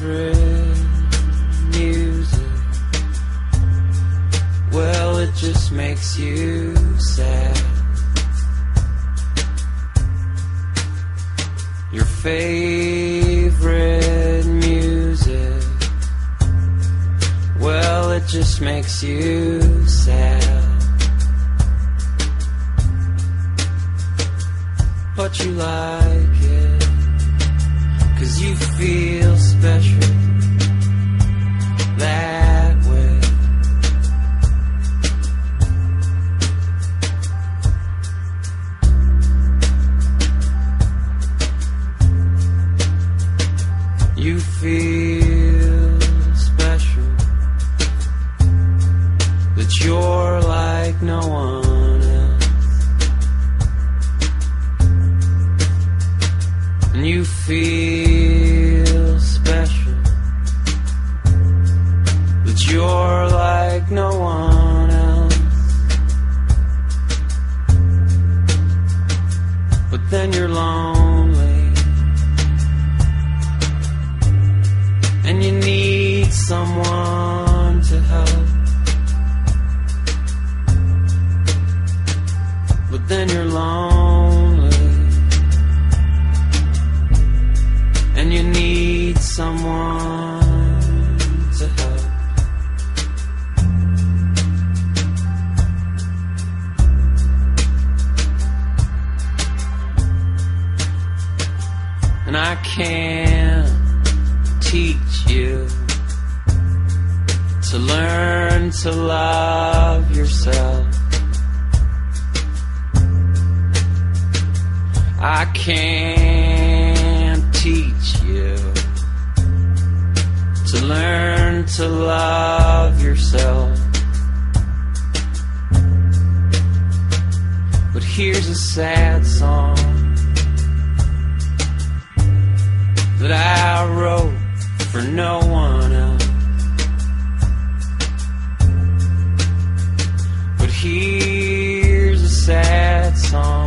favorite music? Well, it just makes you sad. Your favorite music, well, it just makes you sad. But you like it, 'cause you feel special that way. You feel special, that you're like no one else. And you feel special, that you're like no one else. But then you're lonely, and you need someone to help. But then you're lonely, and you need someone to help. And I can't teach you to learn to love yourself. I can't teach you to learn to love yourself. But here's a sad song that I wrote for no one else. But here's a sad song